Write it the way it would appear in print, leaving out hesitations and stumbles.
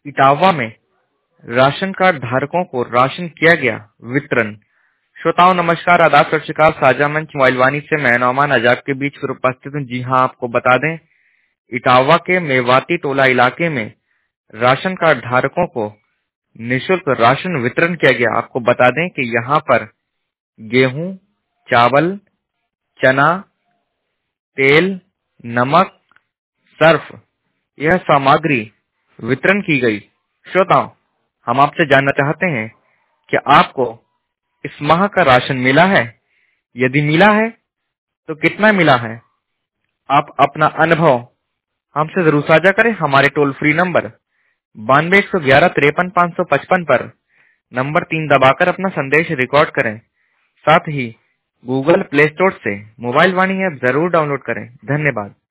इटावा में ration card धारकों को राशन किया गया वितरण। श्रोताओं नमस्कार, आदाब, सत श्री अकाल। साझा मंच मोबाइल वाणी से मैं नौमान आज आपके बीच फिर उपस्थित हूँ। जी हाँ, आपको बता दें, इटावा के मेवाती टोला इलाके में राशन कार्ड धारकों को निःशुल्क राशन वितरण किया गया। आपको बता दें कि यहाँ पर गेहूं, चावल, चना, तेल, नमक, सर्फ यह सामग्री वितरण की गई। श्रोताओं, हम आपसे जानना चाहते हैं कि आपको इस माह का राशन मिला है? यदि मिला है तो कितना मिला है? आप अपना अनुभव हमसे जरूर साझा करें। हमारे टोल फ्री नंबर 9211535555 पर नंबर 3 दबाकर अपना संदेश रिकॉर्ड करें। साथ ही गूगल प्ले स्टोर से मोबाइल वाणी ऐप जरूर डाउनलोड करें। धन्यवाद।